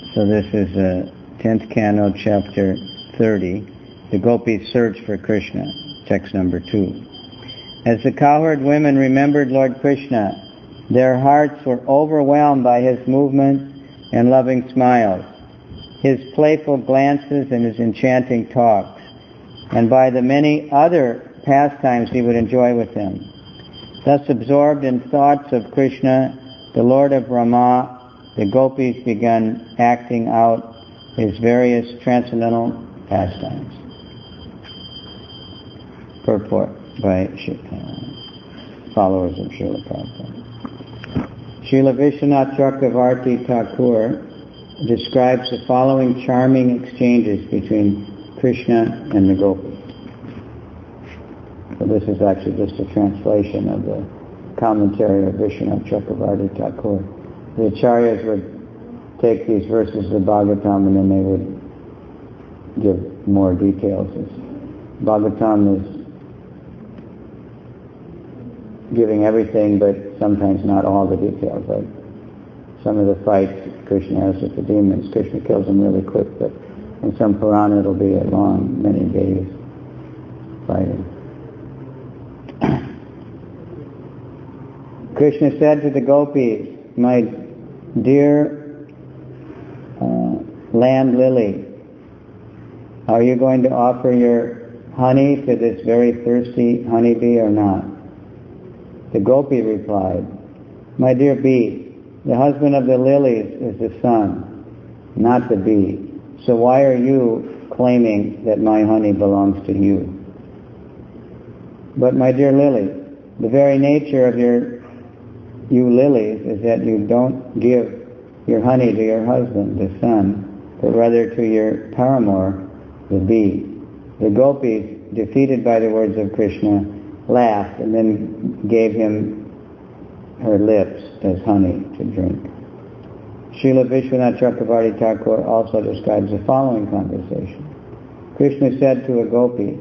So this is 10th Canto, Chapter 30, the Gopis' Search for Krishna, text number 2. As the cowherd women remembered Lord Krishna, their hearts were overwhelmed by his movements and loving smiles, his playful glances and his enchanting talks, and by the many other pastimes he would enjoy with them. Thus absorbed in thoughts of Krishna, the Lord of Rama, the Gopis began acting out his various transcendental pastimes. Purport by followers of Srila Prabhupada. Srila Vishwanath Chakravarti Thakur describes the following charming exchanges between Krishna and the Gopis. So this is actually just a translation of the commentary of Vishwanath Chakravarti Thakur. The acharyas would take these verses of the Bhagavatam and then they would give more details. Bhagavatam is giving everything, but sometimes not all the details. Like some of the fights Krishna has with the demons, Krishna kills them really quick, but in some Purana it'll be a long, many days fighting. Krishna said to the Gopis, "My dear land lily, are you going to offer your honey to this very thirsty honeybee or not?" The Gopi replied, "My dear bee, the husband of the lilies is the sun, not the bee. So why are you claiming that my honey belongs to you?" "But my dear lily, the very nature of you lilies is that you don't give your honey to your husband, the sun, but rather to your paramour, the bee." The Gopis, defeated by the words of Krishna, laughed and then gave him her lips as honey to drink. Srila Vishwanath Chakravarti Thakur also describes the following conversation. Krishna said to a Gopi,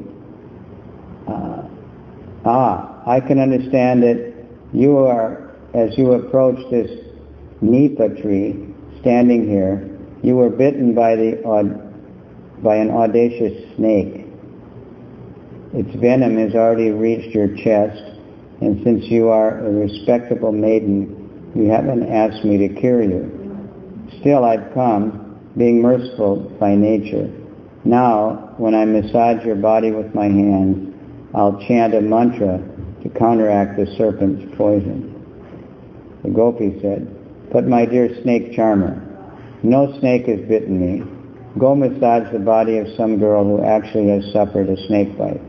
I can understand that you are, as you approach this nipa tree standing here, you were bitten by an audacious snake. Its venom has already reached your chest, and since you are a respectable maiden, you haven't asked me to cure you. Still, I've come, being merciful by nature. Now, when I massage your body with my hands, I'll chant a mantra to counteract the serpent's poison. The Gopi said, "But my dear snake charmer, no snake has bitten me. Go massage the body of some girl who actually has suffered a snake bite.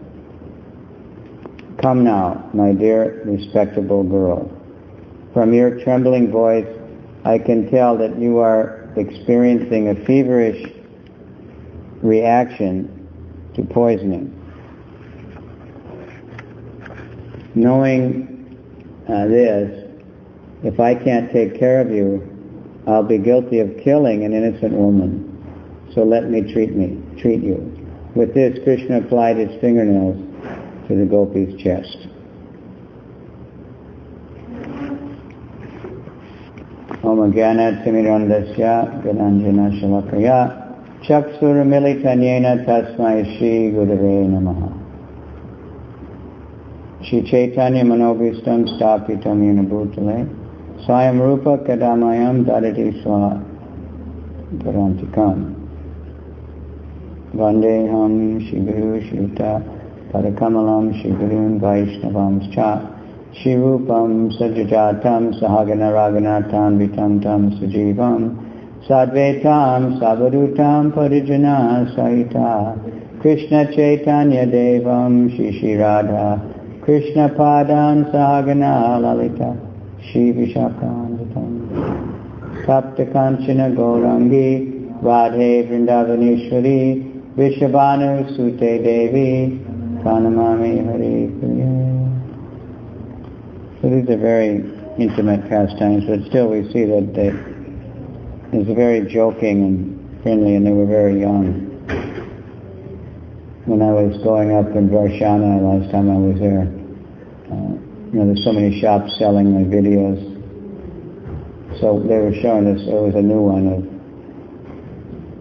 Come now, my dear respectable girl. From your trembling voice, I can tell that you are experiencing a feverish reaction to poisoning. Knowing this, if I can't take care of you, I'll be guilty of killing an innocent woman. So let me treat you." With this, Krishna applied his fingernails to the Gopi's chest. Om Jnana Timirandasya Gananjana Shalakaya Chakshura Militanyena Tasmai Shri Gurave Namaha. Shri Chaitanya Manobhistam Stapitam Yena Bhutale Swayam Rupa Kadamayam Dadati Swa Parantikam Vandeham Shri Guru Shruta Parakamalam Shri Gurun Vaishnavam Cha Shri Rupam Sajajatam Sahagana Raghunathan Vitam Tam Sujivam Sadvetam Savadutam Parijana Sahita Krishna Chaitanya Devam Shri Shri Radha Krishna Padan Sahagana Lalita Shri Vishakam Tapta Kanchana Gaurangi Radhe Vrindavaneshwari Vishabhanu Sute Devi Pranamami Hare Priya. So these are very intimate pastimes, but still we see that it's very joking and friendly, and they were very young. When I was going up in Varshana last time I was there, there's so many shops selling my videos. So they were showing us, there was a new one of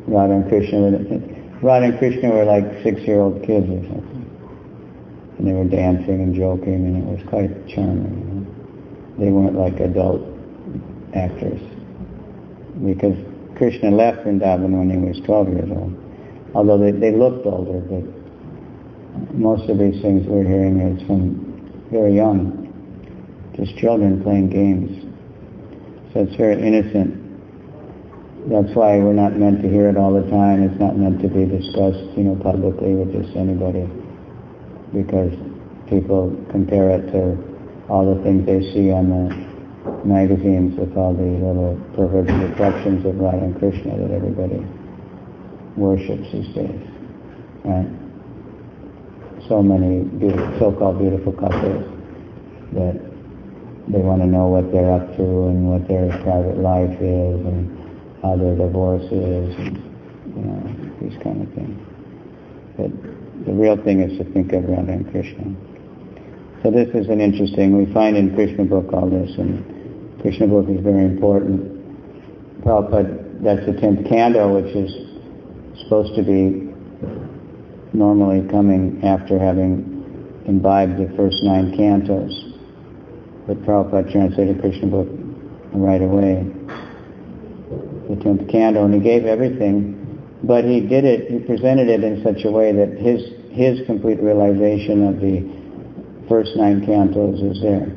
Radha and Krishna. Radha and Krishna were like 6-year-old kids or something. And they were dancing and joking, and it was quite charming. They weren't like adult actors. Because Krishna left Vrindavan when he was 12 years old. Although they looked older, but most of these things we're hearing is from very young. Just children playing games. So it's very innocent. That's why we're not meant to hear it all the time. It's not meant to be discussed, publicly with just anybody. Because people compare it to all the things they see on the magazines with all the little perverted reflections of Radha and Krishna that everybody worships these days. Right? So many so-called beautiful couples that they want to know what they're up to and what their private life is and how their divorce is and, these kind of things. But the real thing is to think of Radha and Krishna. So this is an interesting, we find in Krishna book all this, and Krishna book is very important. Prabhupada, that's the 10th canto, which is supposed to be normally coming after having imbibed the first 9 cantos. But Prabhupada translated Krishna book right away, the 10th canto, and he gave everything, but he presented it in such a way that his complete realization of the first 9 cantos is there,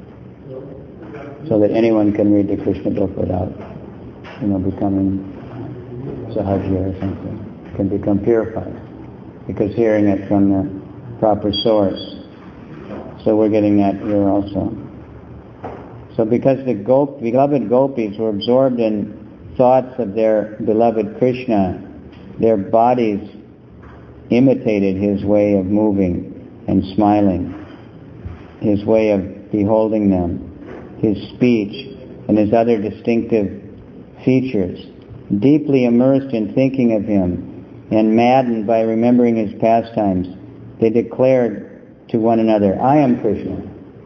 so that anyone can read the Krishna book without, becoming sahajya or something, can become purified, because hearing it from the proper source. So we're getting that here also. So because the beloved gopis were absorbed in thoughts of their beloved Krishna, their bodies imitated his way of moving and smiling, his way of beholding them, his speech, and his other distinctive features. Deeply immersed in thinking of him and maddened by remembering his pastimes, they declared to one another, "I am Krishna."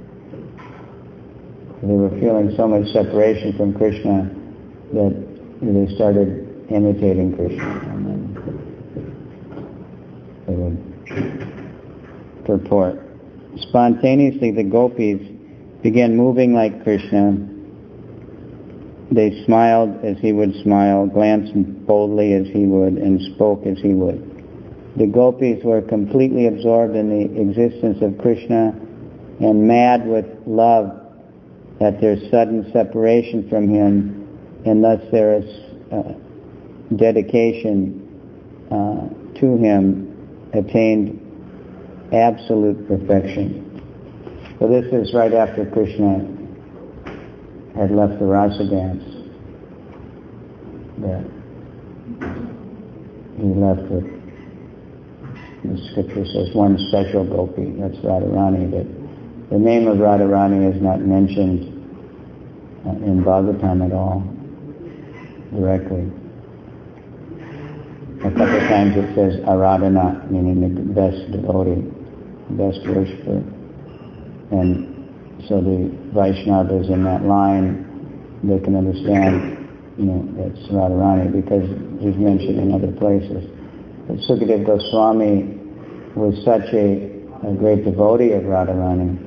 They were feeling so much separation from Krishna that they started imitating Krishna, and then they would purport. Spontaneously the gopis began moving like Krishna. They smiled as he would smile, glanced boldly as he would, and spoke as he would. The gopis were completely absorbed in the existence of Krishna and mad with love at their sudden separation from him, and thus their dedication to him attained absolute perfection. So this is right after Krishna had left the rasa dance, that he left with, the scripture says, one special gopi, that's Radharani. But the name of Radharani is not mentioned in Bhagavatam at all, directly. A couple of times it says Aradhana, meaning the best devotee, best worshipper. And so the Vaishnavas in that line, they can understand, that's Radharani, because he's mentioned in other places. But Sukadeva Goswami was such a great devotee of Radharani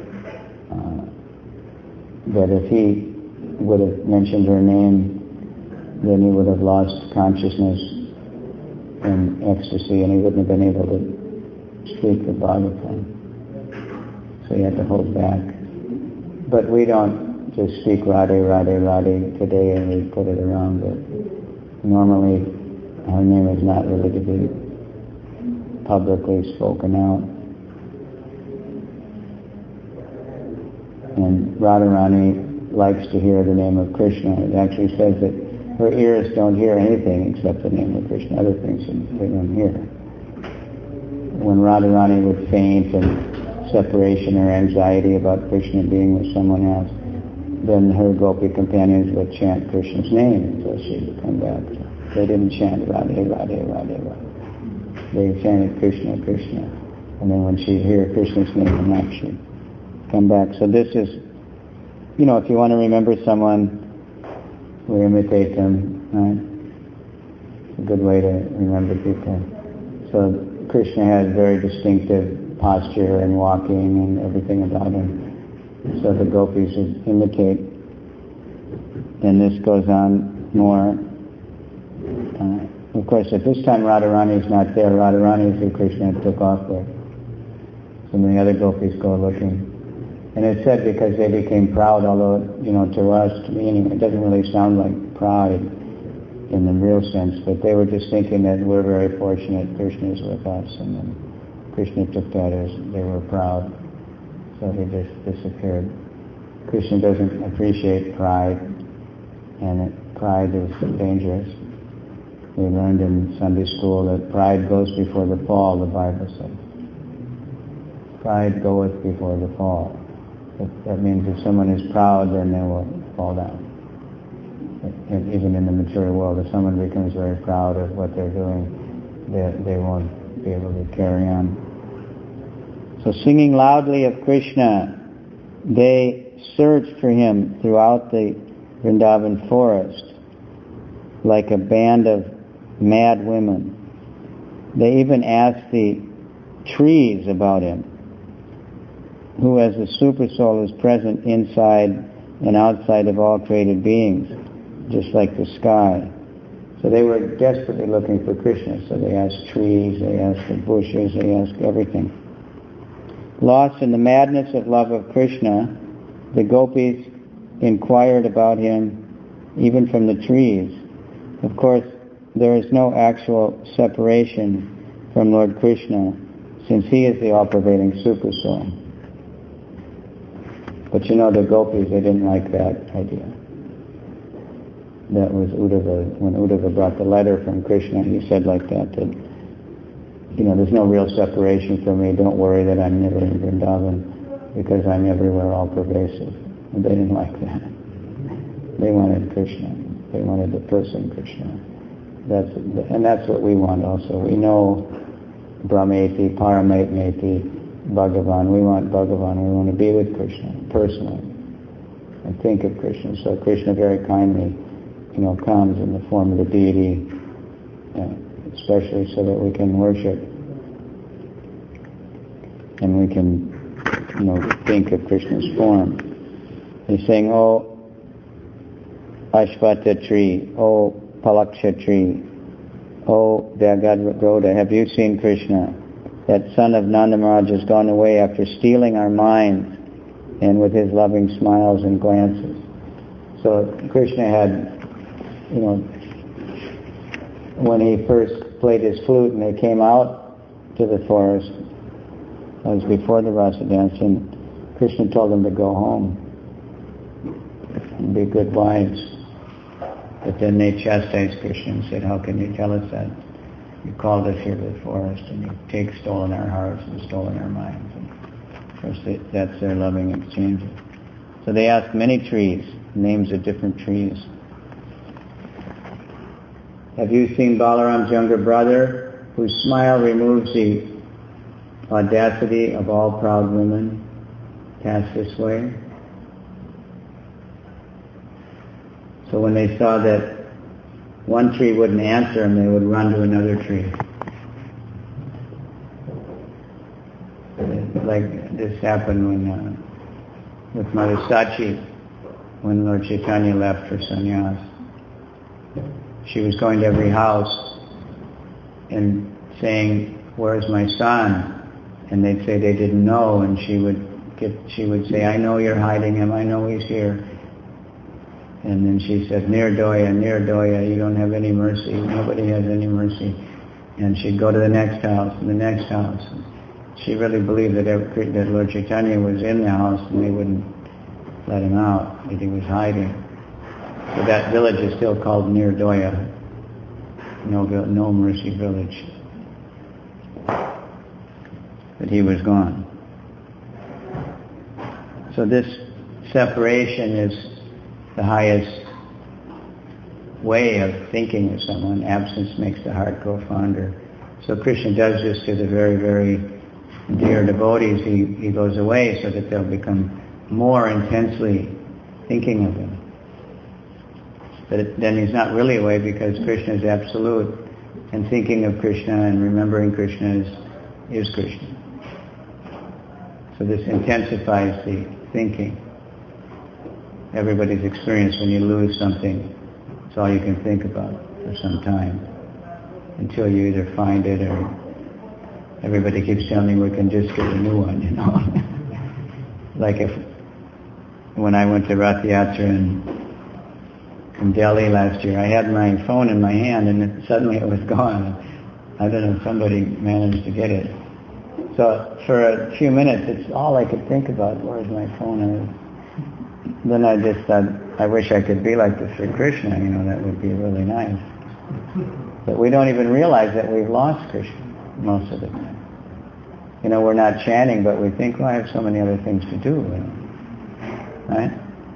that if he would have mentioned her name, then he would have lost consciousness in ecstasy, and he wouldn't have been able to speak the Bhagavatam. So he had to hold back. But we don't just speak Radhe, Radhe, Radhe today and we put it around, but normally our name is not really to be publicly spoken out. And Radharani likes to hear the name of Krishna. It actually says that her ears don't hear anything except the name of Krishna. Other things they don't hear. When Radharani would faint and separation or anxiety about Krishna being with someone else, then her gopi companions would chant Krishna's name until she would come back. They didn't chant Radhe, Radhe, Radhe, Radhe. They chanted Krishna, Krishna. And then when she'd hear Krishna's name, then she'd come back. So this is, if you want to remember someone, we imitate them, right? a good way to remember people. So Krishna has very distinctive posture and walking and everything about him. So the gopis would imitate. And this goes on more. Of course, at this time Radharani is not there. Radharani is who Krishna took off with. So the other gopis go looking. And it's said because they became proud, although, to us, to me anyway, it doesn't really sound like pride in the real sense, but they were just thinking that we're very fortunate, Krishna is with us, and then Krishna took that as they were proud. So they just disappeared. Krishna doesn't appreciate pride, and pride is dangerous. We learned in Sunday school that pride goes before the fall, the Bible says. Pride goeth before the fall. That means if someone is proud, then they will fall down. And even in the material world, if someone becomes very proud of what they're doing, they won't be able to carry on. So singing loudly of Krishna, they searched for him throughout the Vrindavan forest like a band of mad women. They even asked the trees about him, who as the Supersoul is present inside and outside of all created beings, just like the sky. So they were desperately looking for Krishna, so they asked trees, they asked the bushes, they asked everything. Lost in the madness of love of Krishna, the gopis inquired about him even from the trees. Of course, there is no actual separation from Lord Krishna, since he is the all-pervading Supersoul. But the gopis, they didn't like that idea. That was Uddhava. When Uddhava brought the letter from Krishna, he said like that, there's no real separation for me, don't worry that I'm never in Vrindavan, because I'm everywhere all-pervasive. And they didn't like that. They wanted Krishna. They wanted the person Krishna. That's what we want also. We know Brahmeti, Paramatmeti, Bhagavan. We want Bhagavan. We want to be with Krishna personally and think of Krishna. So Krishna very kindly, comes in the form of the deity, especially so that we can worship and we can, think of Krishna's form. He's saying, "Oh, Ashvata tree, oh, Palaksha tree, oh, Vyagarodha, have you seen Krishna? That son of Nanda Maharaj has gone away after stealing our minds and with his loving smiles and glances." So Krishna had, when he first played his flute and they came out to the forest, that was before the Rasa dance, and Krishna told them to go home and be good wives. But then they chastised Krishna and said, "How can you tell us that? You called us here to the forest and you stolen our hearts and stolen our minds." And of course, that's their loving exchange. So they asked many trees, names of different trees. "Have you seen Balaram's younger brother, whose smile removes the audacity of all proud women? Pass this way." So when they saw that one tree wouldn't answer them, they would run to another tree. Like this happened when with Mother Sachi, when Lord Chaitanya left for sannyas. She was going to every house and saying, "Where's my son?" And they'd say they didn't know, and she would say, "I know you're hiding him, I know he's here." And then she said, Nirdoya, you don't have any mercy. Nobody has any mercy. And she'd go to the next house and the next house. She really believed that Lord Chaitanya was in the house and they wouldn't let him out, that he was hiding. So that village is still called Nirdoya, no mercy village. But he was gone. So this separation is the highest way of thinking of someone. Absence makes the heart grow fonder. So Krishna does this to the very, very dear devotees. He goes away so that they'll become more intensely thinking of him. But then he's not really away because Krishna is absolute, and thinking of Krishna and remembering Krishna is Krishna. So this intensifies the thinking. Everybody's experience, when you lose something, it's all you can think about for some time, until you either find it or everybody keeps telling me we can just get a new one, you know. Like when I went to Rath Yatra in Delhi last year, I had my phone in my hand and suddenly it was gone. I don't know if somebody managed to get it. So for a few minutes, it's all I could think about. Where's my phone? And then I just thought, I wish I could be like this for Krishna, you know, that would be really nice. But we don't even realize that we've lost Krishna most of the time. You know, we're not chanting, but we think, well, I have so many other things to do, you know. Right?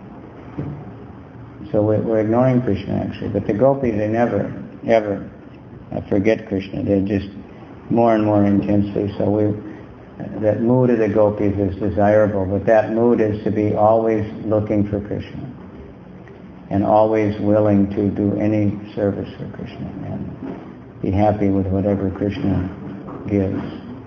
So we're ignoring Krishna, actually. But the gopis, they never, ever forget Krishna. They just more and more intensely. So that mood of the gopis is desirable, but that mood is to be always looking for Krishna and always willing to do any service for Krishna and be happy with whatever Krishna gives.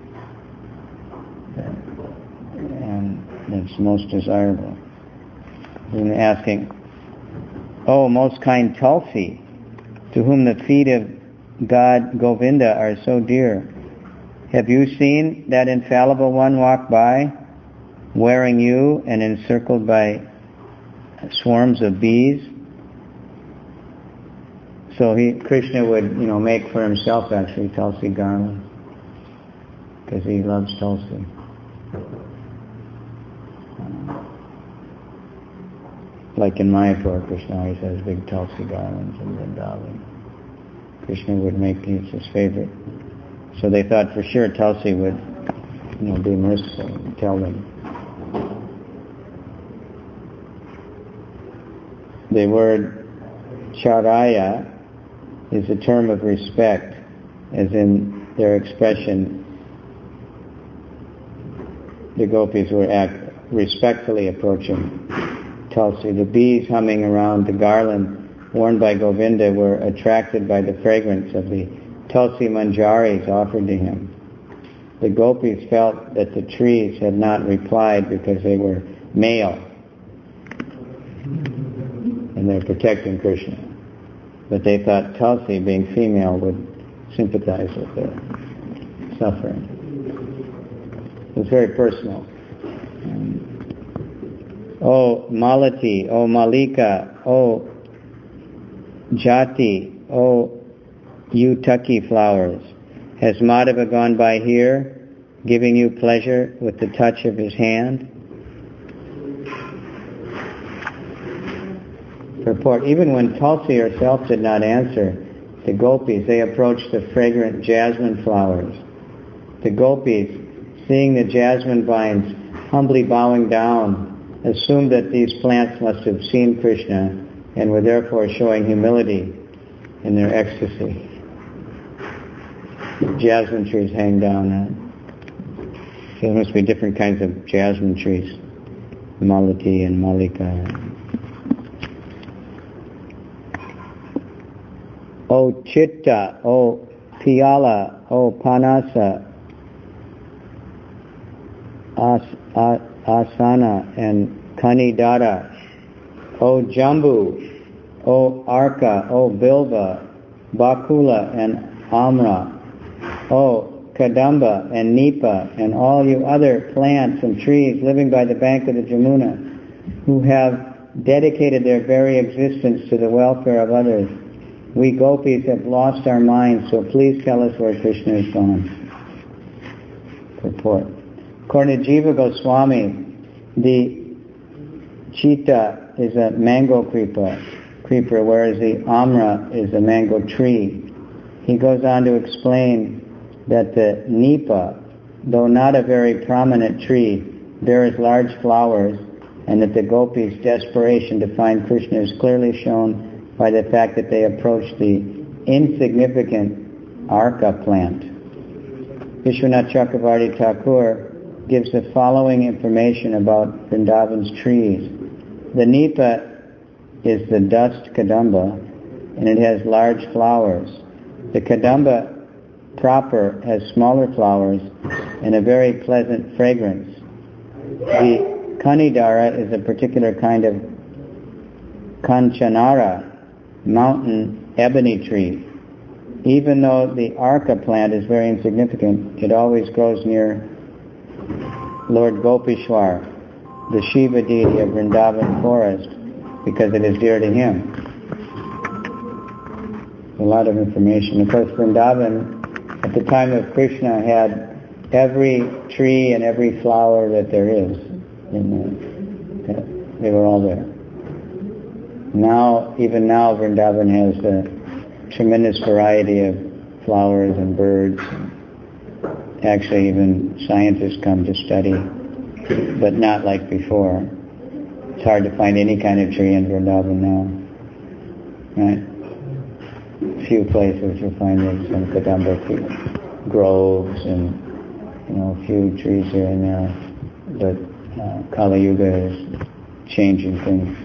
And it's most desirable. And asking, "Oh, most kind Tulsi, to whom the feet of God Govinda are so dear, have you seen that infallible one walk by, wearing you and encircled by swarms of bees?" So Krishna would, make for himself actually Tulsi garlands, because he loves Tulsi. Like in Mayapur, Krishna always has big Tulsi garlands in Vrindavan. Krishna would make it his favorite. So they thought for sure Tulsi would, be merciful and tell them. The word charaya is a term of respect, as in their expression, the gopis were respectfully approaching Tulsi. The bees humming around the garland worn by Govinda were attracted by the fragrance of the Tulsi manjaris offered to him. The gopis felt that the trees had not replied because they were male and they're protecting Krishna. But they thought Tulsi, being female, would sympathize with their suffering. It was very personal. Oh Malati, oh Malika, oh Jati, oh you Taki flowers, has Madhava gone by here, giving you pleasure with the touch of his hand? Purport: even when Tulsi herself did not answer the gopis, they approached the fragrant jasmine flowers. The gopis, seeing the jasmine vines humbly bowing down, assumed that these plants must have seen Krishna and were therefore showing humility in their ecstasy. Jasmine trees hang down. So there must be different kinds of jasmine trees, Malati and Malika. O Chitta, O Piyala, O Panasa, Asana and Kanidara, O Jambu, O Arka, O Bilva, Bakula and Amra, O Kadamba and Nipa, and all you other plants and trees living by the bank of the Jamuna, who have dedicated their very existence to the welfare of others. We gopis have lost our minds, so please tell us where Krishna is gone. Purport: according to Jiva Goswami, the Chitta is a mango creeper, whereas the Amra is a mango tree. He goes on to explain that the Nipa, though not a very prominent tree, bears large flowers, and that the gopis' desperation to find Krishna is clearly shown by the fact that they approach the insignificant Arka plant. Vishwanath Chakravarti Thakur gives the following information about Vrindavan's trees. The Nipa is the dust kadamba, and it has large flowers. The kadamba proper has smaller flowers and a very pleasant fragrance. The kanidara is a particular kind of kanchanara, mountain ebony tree. Even though the arka plant is very insignificant, it always grows near Lord Gopishwar, the Shiva deity of Vrindavan forest, because it is dear to him. A lot of information. Of course, Vrindavan, at the time of Krishna, had every tree and every flower that there is. They were all there. Even now, Vrindavan has a tremendous variety of flowers and birds. Actually, even scientists come to study, but not like before. It's hard to find any kind of tree in Vrindavan now, right? Few places you'll find some kadamba groves and a few trees here and there, but Kali Yuga is changing things,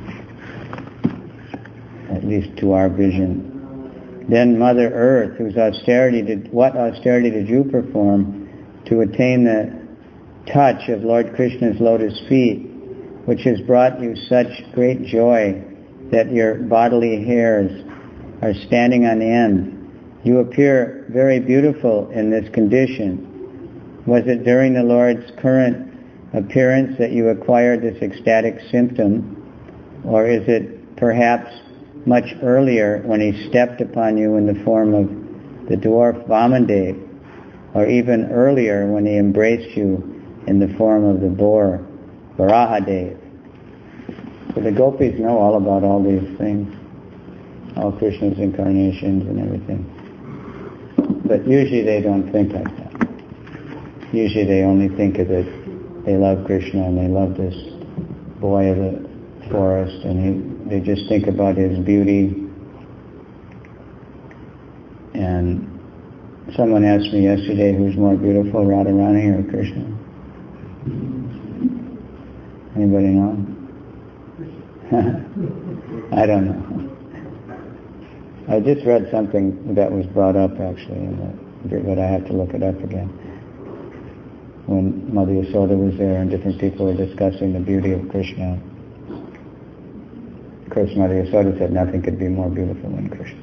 at least to our vision. Then Mother Earth, what austerity did you perform to attain the touch of Lord Krishna's lotus feet, which has brought you such great joy that your bodily hairs are standing on end? You appear very beautiful in this condition. Was it during the Lord's current appearance that you acquired this ecstatic symptom, or is it perhaps much earlier when he stepped upon you in the form of the dwarf Vamandev, or even earlier when he embraced you in the form of the boar Varahadev? So the gopis know all about all these things, all Krishna's incarnations and everything. But usually they don't think like that. Usually they only think of it, they love Krishna and they love this boy of the forest, and they just think about his beauty. And someone asked me yesterday, who's more beautiful, Radharani or Krishna? Anybody know? I don't know. I just read something that was brought up actually, but I have to look it up again. When Mother Yasoda was there and different people were discussing the beauty of Krishna. Of course, Mother Yasoda said nothing could be more beautiful than Krishna.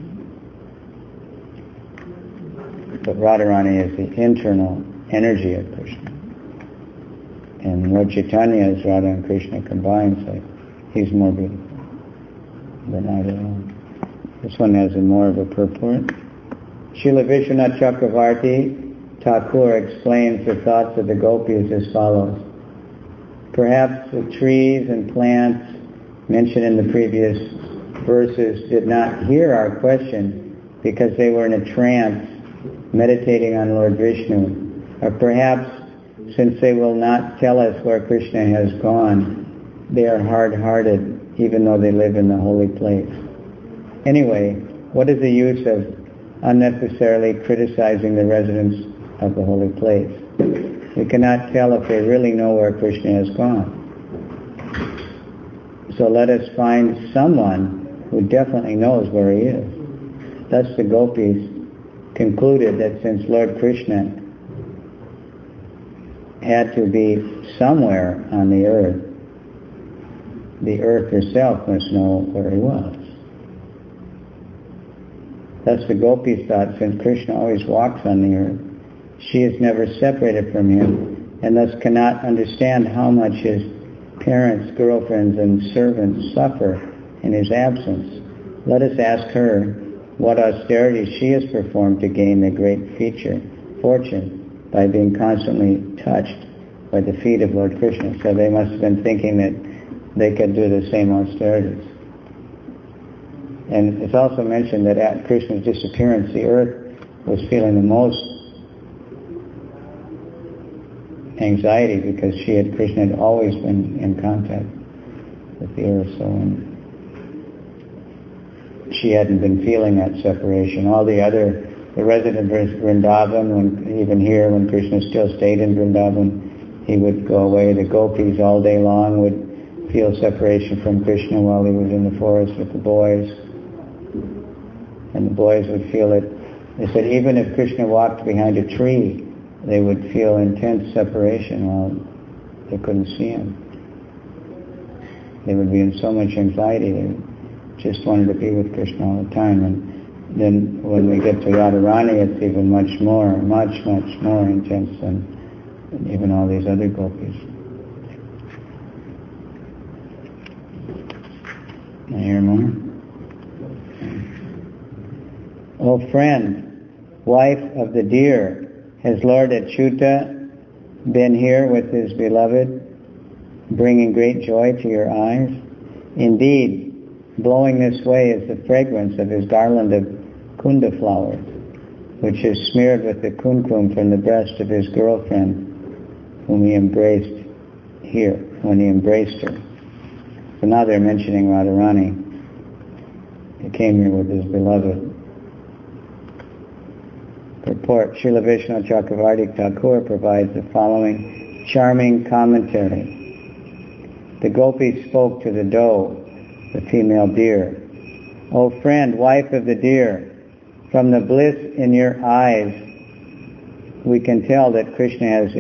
But Radharani is the internal energy of Krishna. And Lord Chaitanya is Radha and Krishna combined, so he's more beautiful than either one. This one has more of a purport. Srila Vishwanath Chakravarti Thakur explains the thoughts of the gopis as follows. Perhaps the trees and plants mentioned in the previous verses did not hear our question because they were in a trance meditating on Lord Vishnu. Or perhaps since they will not tell us where Krishna has gone, they are hard-hearted even though they live in the holy place. Anyway, what is the use of unnecessarily criticizing the residents of the holy place? We cannot tell if they really know where Krishna has gone. So let us find someone who definitely knows where he is. Thus the gopis concluded that since Lord Krishna had to be somewhere on the earth herself must know where he was. Thus the gopis thought, since Krishna always walks on the earth, she is never separated from him, and thus cannot understand how much his parents, girlfriends, and servants suffer in his absence. Let us ask her what austerities she has performed to gain the great fortune by being constantly touched by the feet of Lord Krishna. So they must have been thinking that they could do the same austerities. And it's also mentioned that at Krishna's disappearance, the earth was feeling the most anxiety because Krishna had always been in contact with the earth, so she hadn't been feeling that separation. All the residents of Vrindavan, even here when Krishna still stayed in Vrindavan, he would go away. The gopis all day long would feel separation from Krishna while he was in the forest with the boys. And the boys would feel it. They said even if Krishna walked behind a tree, they would feel intense separation while they couldn't see him. They would be in so much anxiety, they just wanted to be with Krishna all the time. And then when we get to Radharani, it's even much more intense than even all these other gopis. Can I hear more? O friend, wife of the deer, has Lord Achyuta been here with his beloved, bringing great joy to your eyes? Indeed, blowing this way is the fragrance of his garland of kunda flowers, which is smeared with the kumkum from the breast of his girlfriend, whom he embraced here, when he embraced her. So now they're mentioning Radharani. He came here with his beloved. Purport: Srila Vishnu Chakravarti Thakur provides the following charming commentary. The gopis spoke to the doe, the female deer. O friend, wife of the deer, from the bliss in your eyes, we can tell that Krishna has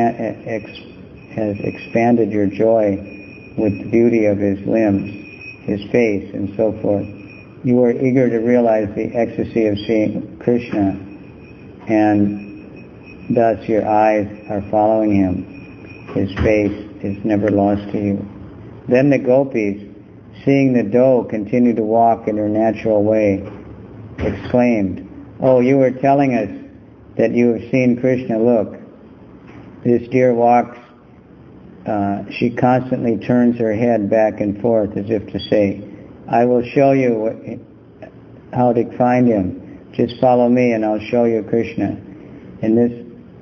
expanded your joy with the beauty of his limbs, his face, and so forth. You are eager to realize the ecstasy of seeing Krishna, and thus your eyes are following him. His face is never lost to you. Then the gopis, seeing the doe continue to walk in her natural way, exclaimed, "Oh, you were telling us that you have seen Krishna. Look, this deer walks, she constantly turns her head back and forth as if to say, I will show you how to find him. Just follow me and I'll show you Krishna." In this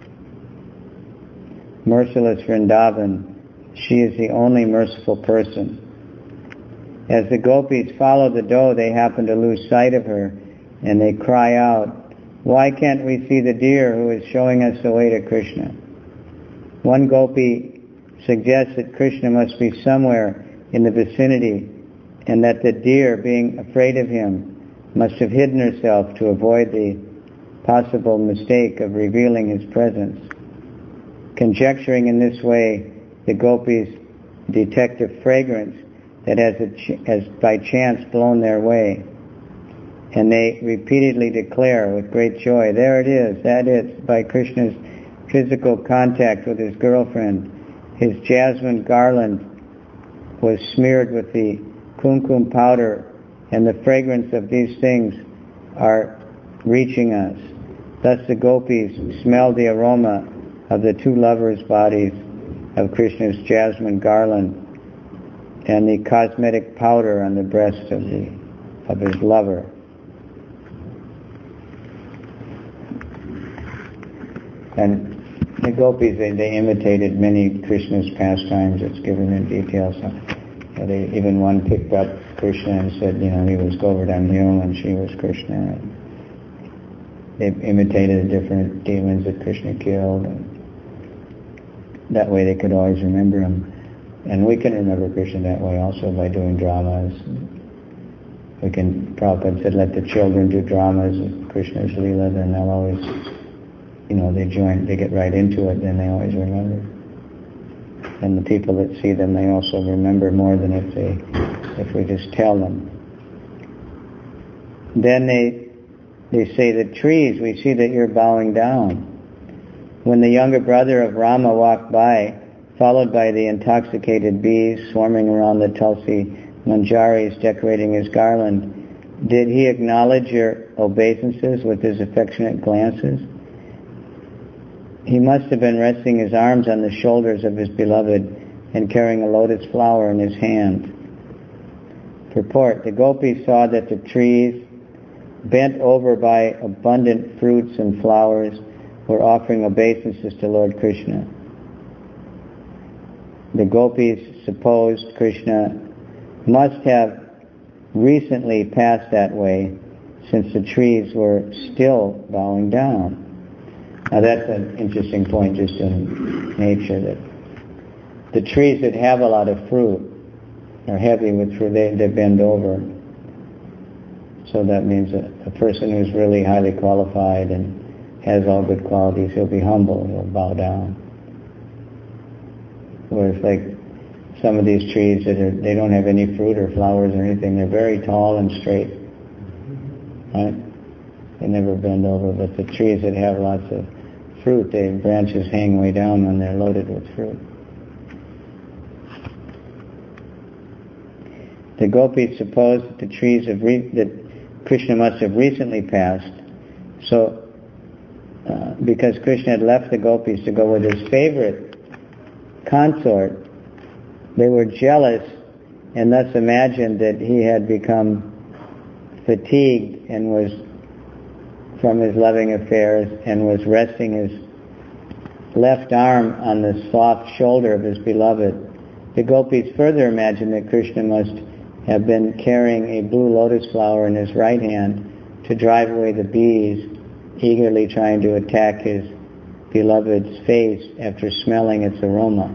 merciless Vrindavan, she is the only merciful person. As the gopis follow the doe, they happen to lose sight of her, and they cry out, "Why can't we see the deer who is showing us the way to Krishna?" One gopi suggests that Krishna must be somewhere in the vicinity, and that the deer, being afraid of him, must have hidden herself to avoid the possible mistake of revealing his presence. Conjecturing in this way, the gopis detect a fragrance that has by chance blown their way, and they repeatedly declare with great joy, "There it is, that is." By Krishna's physical contact with his girlfriend, his jasmine garland was smeared with the kumkum powder, and the fragrance of these things are reaching us. Thus the gopis smelled the aroma of the two lovers' bodies, of Krishna's jasmine garland, and the cosmetic powder on the breast of his lover. And the gopis, they imitated many Krishna's pastimes. It's given in detail. So, even one picked up Krishna and said, he was Govardhan Hill and she was Krishna. They imitated different demons that Krishna killed, and that way they could always remember him. And we can remember Krishna that way also by doing dramas. Prabhupada said, let the children do dramas of Krishna's Leela, then they'll always, they get right into it, then they always remember. And the people that see them, they also remember more than if we just tell them. Then they say, the trees, we see that you're bowing down. When the younger brother of Rama walked by, followed by the intoxicated bees swarming around the Tulsi manjaris decorating his garland, did he acknowledge your obeisances with his affectionate glances? He must have been resting his arms on the shoulders of his beloved and carrying a lotus flower in his hand. Purport: the gopis saw that the trees, bent over by abundant fruits and flowers, were offering obeisances to Lord Krishna. The gopis supposed Krishna must have recently passed that way, since the trees were still bowing down. Now that's an interesting point just in nature, that the trees that have a lot of fruit, are heavy with fruit, they bend over. So that means a person who's really highly qualified and has all good qualities, he'll be humble, he'll bow down. Whereas like some of these trees they don't have any fruit or flowers or anything, they're very tall and straight. Right? They never bend over, but the trees that have lots of fruit, their branches hang way down when they're loaded with fruit. The gopis suppose that the trees that Krishna must have recently passed. So, because Krishna had left the gopis to go with his favorite consort, they were jealous and thus imagined that he had become fatigued and was from his loving affairs and was resting his left arm on the soft shoulder of his beloved. The gopis further imagined that Krishna must have been carrying a blue lotus flower in his right hand to drive away the bees eagerly trying to attack his beloved's face after smelling its aroma.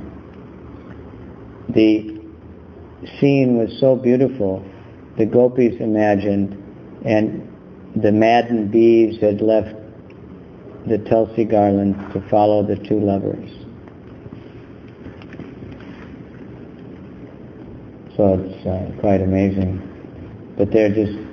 The scene was so beautiful, the gopis imagined, and the maddened bees had left the Tulsi garland to follow the two lovers. So it's quite amazing. But they're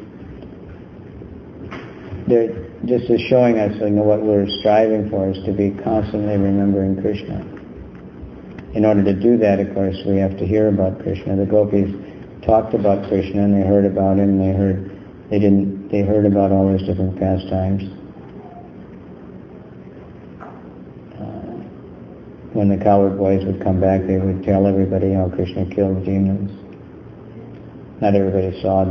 just showing us, what we're striving for is to be constantly remembering Krishna. In order to do that, of course, we have to hear about Krishna. The gopis talked about Krishna and they heard about him. They heard about all his different pastimes. When the cowherd boys would come back, they would tell everybody how Krishna killed demons. Not everybody saw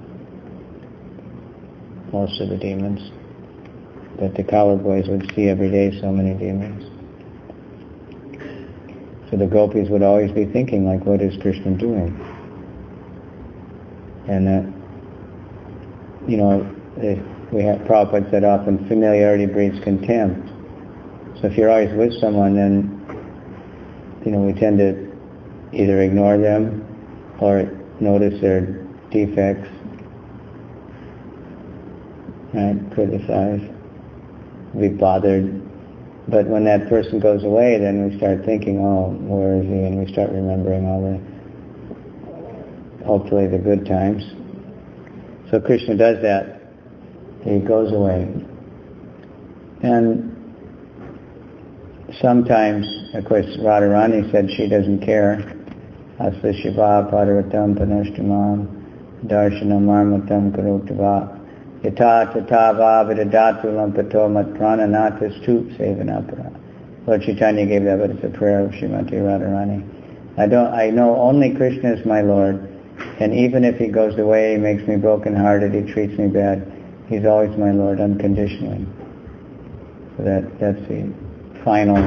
most of the demons, but the cowherd boys would see every day so many demons. So the gopis would always be thinking, what is Krishna doing? And Prabhupada said often, familiarity breeds contempt. So if you're always with someone, then we tend to either ignore them or notice their defects, right? Criticize, be bothered. But when that person goes away, then we start thinking, oh, where is he? And we start remembering hopefully the good times. So Krishna does that. He goes away. And sometimes, of course, Radharani said she doesn't care. Asla Shiva Padaratam Panashtamam Darshanam Marmatam Karotava Yata Tatava Vidadatu Lampato Mat Prananatas Tup Sevanapara. Lord Chaitanya gave that, but it's a prayer of Srimati Radharani. I know only Krishna is my Lord, and even if he goes away, he makes me broken-hearted, he treats me bad, he's always my Lord unconditionally. So that's the final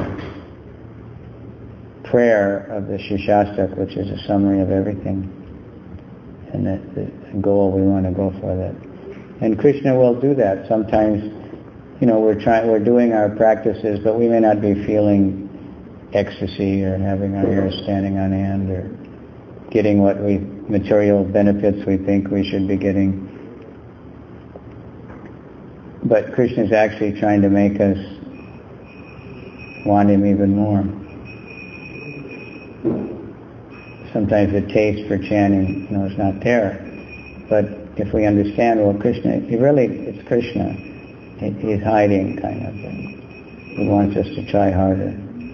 prayer of the Shishastaka, which is a summary of everything, and the goal we want to go for that. And Krishna will do that. Sometimes, we're doing our practices, but we may not be feeling ecstasy or having our hair standing on end or getting material benefits we think we should be getting. But Krishna is actually trying to make us want him even more. Sometimes the taste for chanting, is not there. But if we understand, Krishna, it's Krishna. He's hiding, kind of, and he wants us to try harder.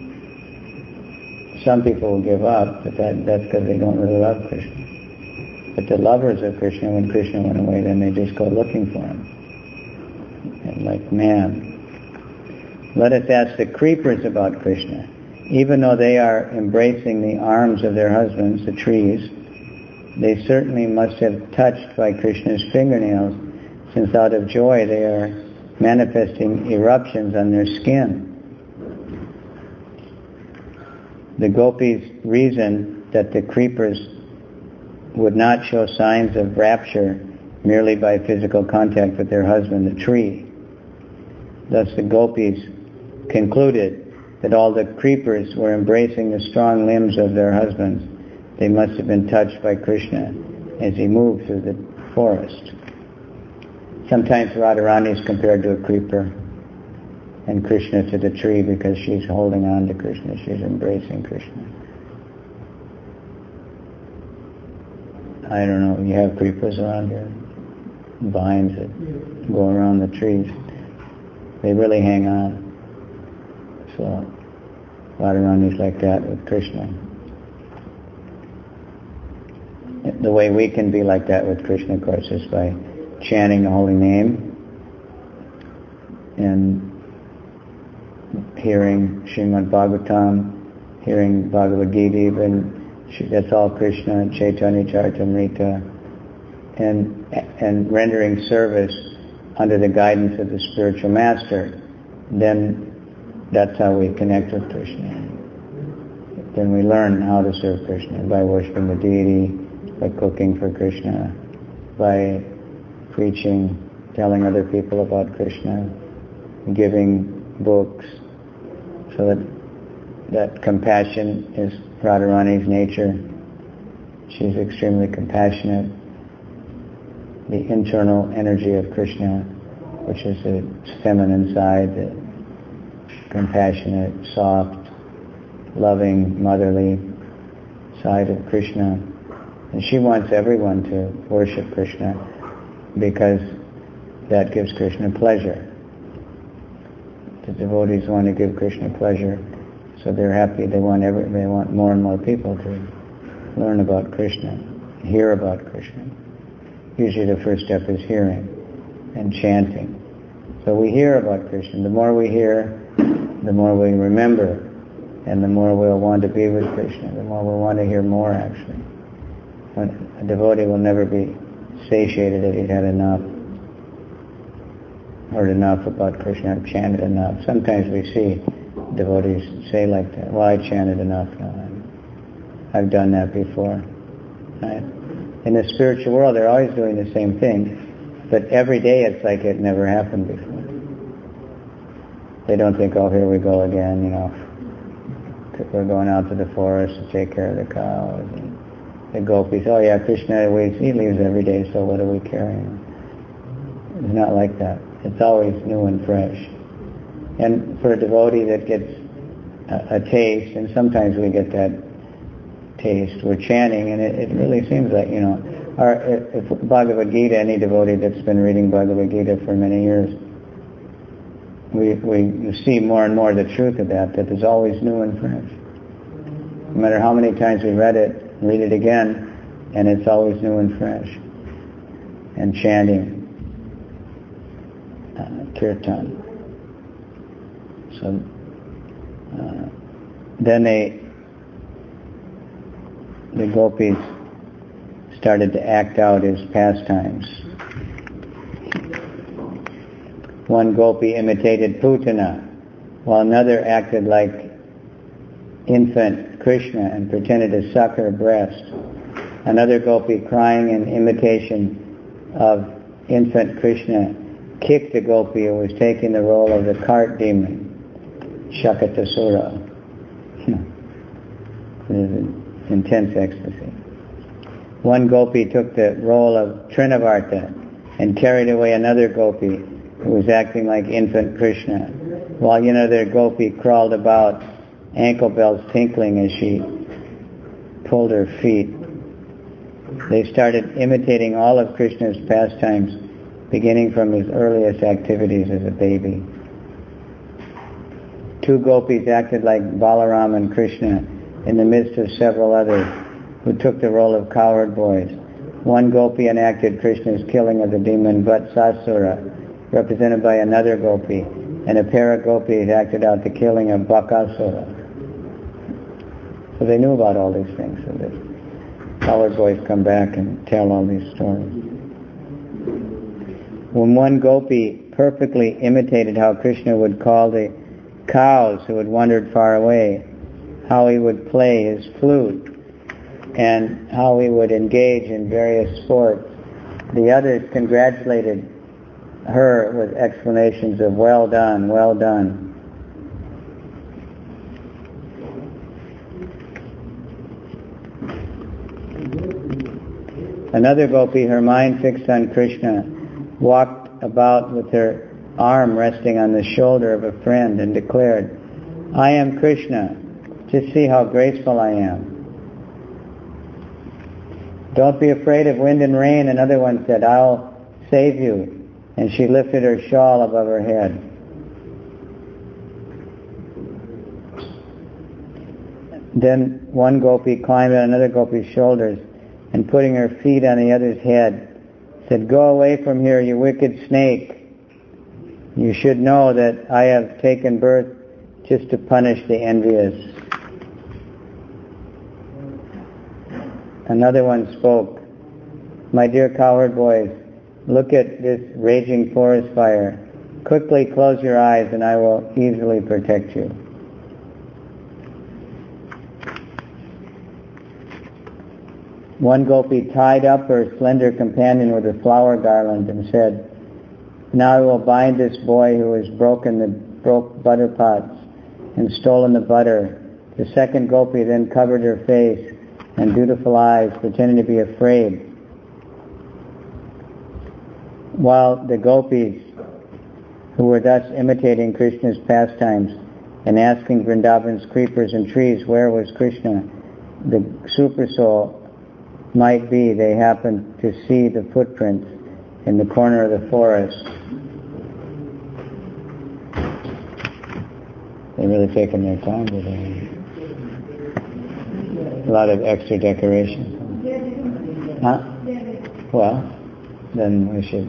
Some people will give up, but that's because they don't really love Krishna. But the lovers of Krishna, when Krishna went away, then they just go looking for him. And man, let us ask the creepers about Krishna. Even though they are embracing the arms of their husbands, the trees, they certainly must have touched by Krishna's fingernails, since out of joy they are manifesting eruptions on their skin. The gopis reasoned that the creepers would not show signs of rapture merely by physical contact with their husband, the tree. Thus the gopis concluded that all the creepers were embracing the strong limbs of their husbands, they must have been touched by Krishna as he moved through the forest. Sometimes Radharani is compared to a creeper and Krishna to the tree because she's holding on to Krishna, she's embracing Krishna. I don't know, you have creepers around here, vines that go around the trees. They really hang on. So Radharani's like that with Krishna. The way we can be like that with Krishna, of course, is by chanting the holy name and hearing Srimad Bhagavatam, hearing Bhagavad Gita even. That's all Krishna, Chaitanya Charitamrita, and rendering service under the guidance of the spiritual master. Then that's how we connect with Krishna. Then we learn how to serve Krishna by worshiping the deity, by cooking for Krishna, by preaching, telling other people about Krishna, giving books, so that compassion is Radharani's nature. She's extremely compassionate. The internal energy of Krishna, which is the feminine side, the compassionate, soft, loving, motherly side of Krishna. And she wants everyone to worship Krishna because that gives Krishna pleasure. The devotees want to give Krishna pleasure, so they're happy. They want more and more people to learn about Krishna, hear about Krishna. Usually the first step is hearing and chanting. So we hear about Krishna. The more we hear, the more we remember, and the more we'll want to be with Krishna, the more we'll want to hear more, actually. A devotee will never be satiated if he's had enough, heard enough about Krishna, chanted enough. Sometimes we see devotees say like that, well, I chanted enough now. I've done that before. Right? In the spiritual world, they're always doing the same thing, but every day it's like it never happened before. They don't think, oh, here we go again, we're going out to the forest to take care of the cows. And the gopis, oh yeah, Krishna he leaves every day, so what are we carrying? It's not like that. It's always new and fresh. And for a devotee that gets a taste, and sometimes we get that taste, we're chanting, and it really seems like, if Bhagavad Gita, any devotee that's been reading Bhagavad Gita for many years, we see more and more the truth of that is always new and fresh. No matter how many times we read it again, and it's always new and fresh. And chanting, kirtan. So then the gopis started to act out his pastimes. One gopi imitated Putana, while another acted like infant Krishna and pretended to suck her breast. Another gopi, crying in imitation of infant Krishna, kicked the gopi who was taking the role of the cart demon, Shakatasura. Intense ecstasy. One gopi took the role of Trinavarta and carried away another gopi who was acting like infant Krishna, while another gopi crawled about, ankle bells tinkling as she pulled her feet. They started imitating all of Krishna's pastimes, beginning from his earliest activities as a baby. Two gopis acted like Balaram and Krishna in the midst of several others who took the role of cowherd boys. One gopi enacted Krishna's killing of the demon Vatsasura, represented by another gopi, and a pair of gopis acted out the killing of Bakasura. So they knew about all these things. So the cowherd boys come back and tell all these stories. When one gopi perfectly imitated how Krishna would call the cows who had wandered far away, how he would play his flute, and how he would engage in various sports, the others congratulated her with exclamations of, well done, well done. Another gopi, her mind fixed on Krishna, walked about with her arm resting on the shoulder of a friend and declared, "I am Krishna. Just see how graceful I am." "Don't be afraid of wind and rain," another one said, "I'll save you." And she lifted her shawl above her head. Then one gopi climbed on another gopi's shoulders and putting her feet on the other's head said, "Go away from here, you wicked snake. You should know that I have taken birth just to punish the envious." Another one spoke, "My dear cowherd boys, look at this raging forest fire. Quickly close your eyes and I will easily protect you." One gopi tied up her slender companion with a flower garland and said, "Now I will bind this boy who has broke butter pots and stolen the butter." The second gopi then covered her face and beautiful eyes, pretending to be afraid. While the gopis, who were thus imitating Krishna's pastimes and asking Vrindavan's creepers and trees where was Krishna, the Supersoul, might be they happened to see the footprints in the corner of the forest. They're really taking their time today. A lot of extra decorations. Huh? Well, then we should.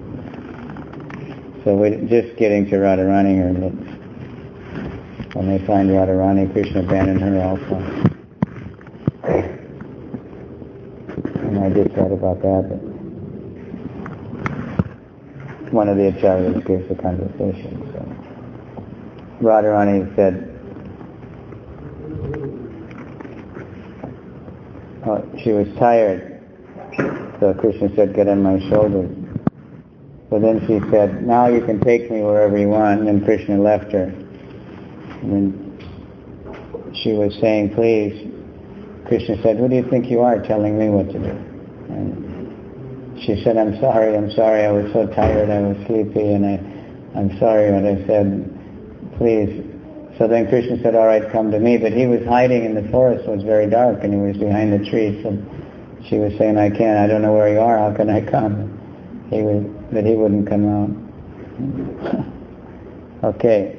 So we're just getting to Radharani here. When they find Radharani, Krishna abandoned her also. And I just read about that. One of the acharyas gives the conversation. So Radharani said, she was tired. So Krishna said, "Get on my shoulders." So then she said, "Now you can take me wherever you want." And then Krishna left her. And then she was saying, "Please." Krishna said, "Who do you think you are telling me what to do?" And she said, I'm sorry, I was so tired, I was sleepy, and I'm sorry what I said. Please." So then Krishna said, "All right, come to me." But he was hiding in the forest, so it was very dark, and he was behind the trees. So she was saying, I don't know where you are, how can I come?" But he wouldn't come out. Okay.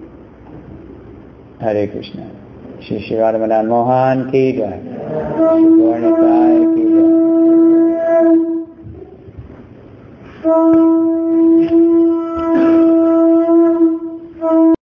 Hare Krishna. Shri Radha Madan Mohan ki jai. Shri Gaura Nitai ki jai.